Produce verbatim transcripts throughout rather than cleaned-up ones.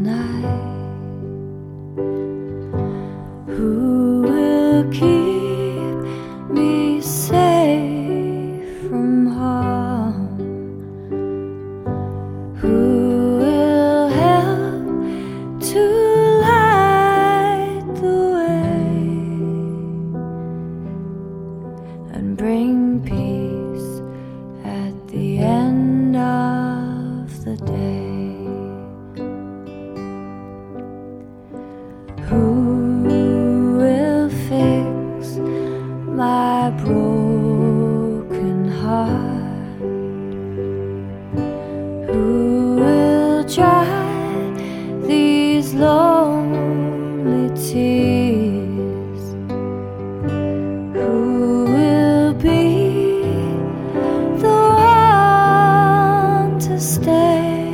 night? Who will keep me safe from harm? Who will help to light the way and bring peace at the end of the day? Who will fix my broken heart? Who will dry these lonely tears? Who will be the one to stay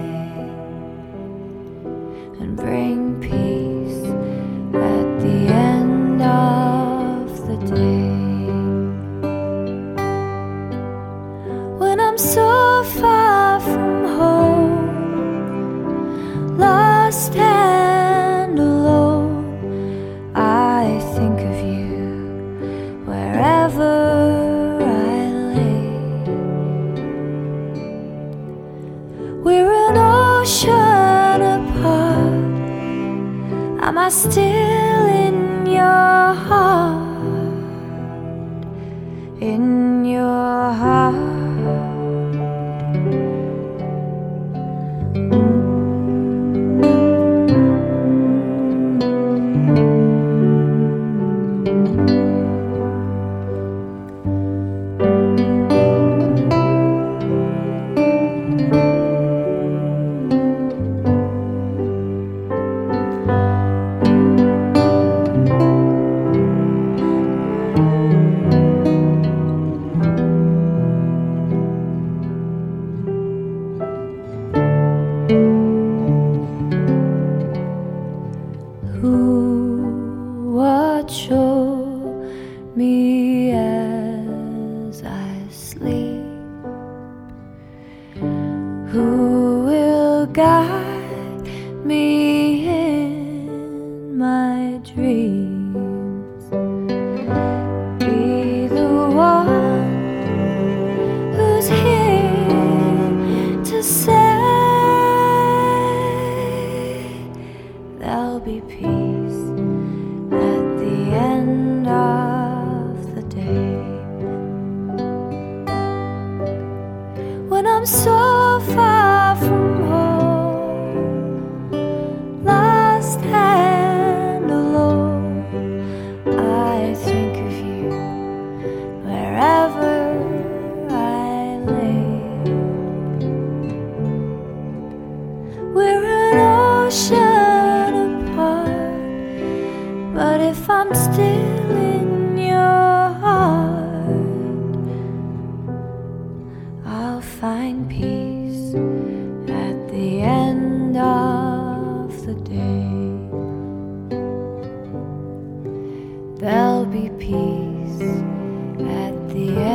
and bring peace at the end of the day? When I'm so far from home, lost and alone, I think of you wherever I lay. We're an ocean apart. Am I still in your heart? In your heart? Who watch over me as I sleep? Who will guide me in my dreams? Be the one who's here to say there'll be peace at the end of the day. When I'm so far from home, lost and alone, I think of you wherever I lay. We're an ocean apart, but if I'm still in your heart, I'll find peace at the end of the day. There'll be peace at the end